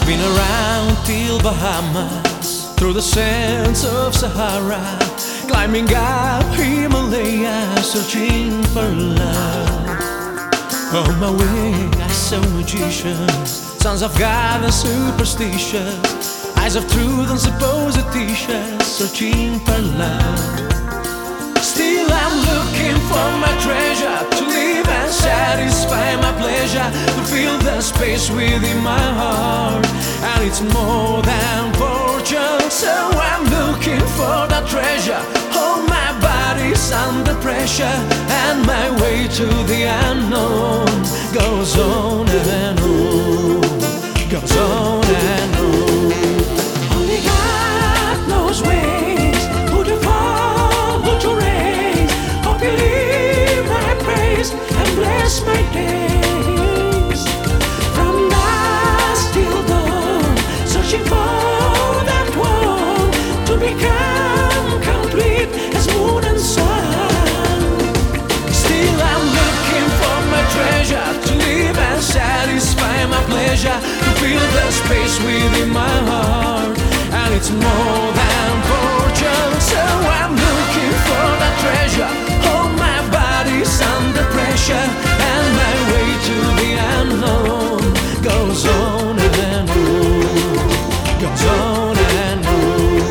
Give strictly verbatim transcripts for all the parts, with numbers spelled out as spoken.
been around till Bahamas, through the sands of Sahara, climbing up Himalaya, searching for love. On my way I saw magicians, sons of God and superstitious, eyes of truth and supposititious, searching for love. Still I'm looking for my treasure, to live and satisfy my pleasure, to fill the space within my heart. And it's more than fortune, so I'm looking for that treasure. Oh, my body's under pressure, and my way to the unknown goes on and on, goes on and on. Only God knows ways, who to follow to raise. Hope you hear my praise and bless my days. From dusk till dawn, searching for that one, to become complete as moon and sun. Still I'm looking for my treasure, to live and satisfy my pleasure, to fill the space within my heart. And it's more than fortune, so I'm looking for that treasure. Oh, my body's under pressure, and my way to the unknown goes on and on, goes on and on.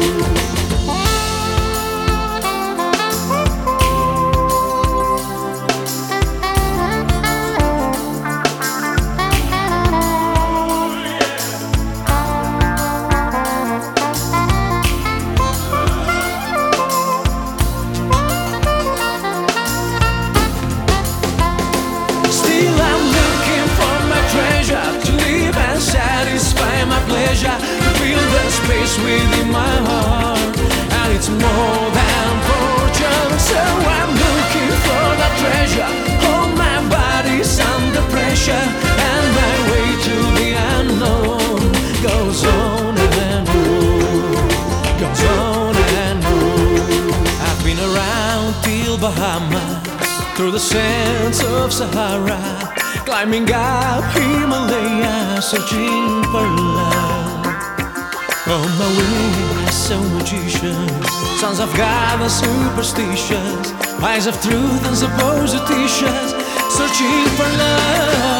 Satisfy my pleasure, to fill the space within my heart. And it's more than fortune, so I'm looking for that treasure. Oh, my body's under pressure, and my way to the unknown goes on and on, goes on and on. I've been around till Bahamas, through the sands of Sahara, climbing up Himalaya, searching for love. On my way I saw magicians, sons of God and superstitious, eyes of truth and supposititious, searching for love.